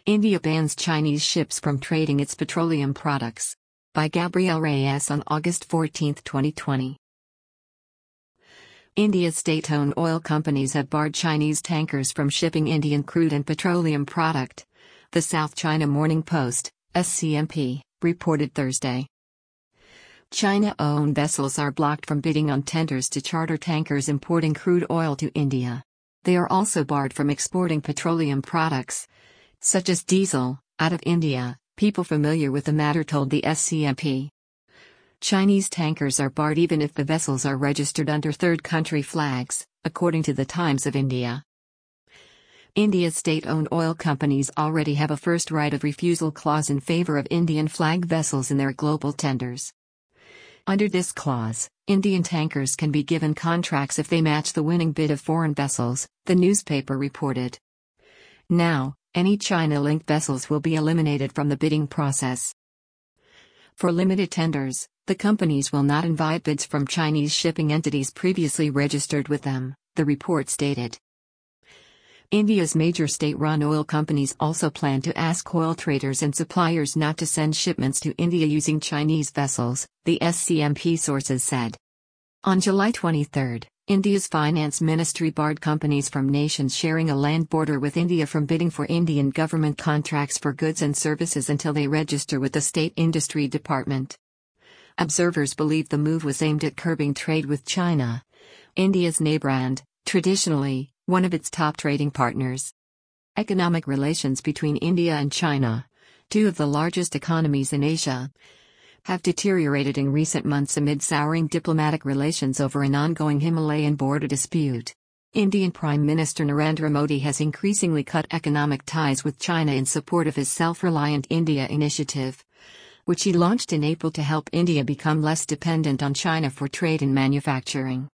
India bans Chinese ships from trading its petroleum products. By Gabriel Reyes on August 14, 2020. India's state-owned oil companies have barred Chinese tankers from shipping Indian crude and petroleum product. The South China Morning Post, SCMP, reported Thursday. China-owned vessels are blocked from bidding on tenders to charter tankers importing crude oil to India. They are also barred from exporting petroleum products, such as diesel, out of India, people familiar with the matter told the SCMP. Chinese tankers are barred even if the vessels are registered under third country flags, according to the Times of India. India's state-owned oil companies already have a first right of refusal clause in favor of Indian flag vessels in their global tenders. Under this clause, Indian tankers can be given contracts if they match the winning bid of foreign vessels, the newspaper reported. Now, any China-linked vessels will be eliminated from the bidding process. For limited tenders, the companies will not invite bids from Chinese shipping entities previously registered with them, the report stated. India's major state-run oil companies also plan to ask oil traders and suppliers not to send shipments to India using Chinese vessels, the SCMP sources said. On July 23, India's finance ministry barred companies from nations sharing a land border with India from bidding for Indian government contracts for goods and services until they register with the State Industry Department. Observers believe the move was aimed at curbing trade with China, India's neighbor and, traditionally, one of its top trading partners. Economic relations between India and China, two of the largest economies in Asia, have deteriorated in recent months amid souring diplomatic relations over an ongoing Himalayan border dispute. Indian Prime Minister Narendra Modi has increasingly cut economic ties with China in support of his Self-Reliant India initiative, which he launched in April to help India become less dependent on China for trade and manufacturing.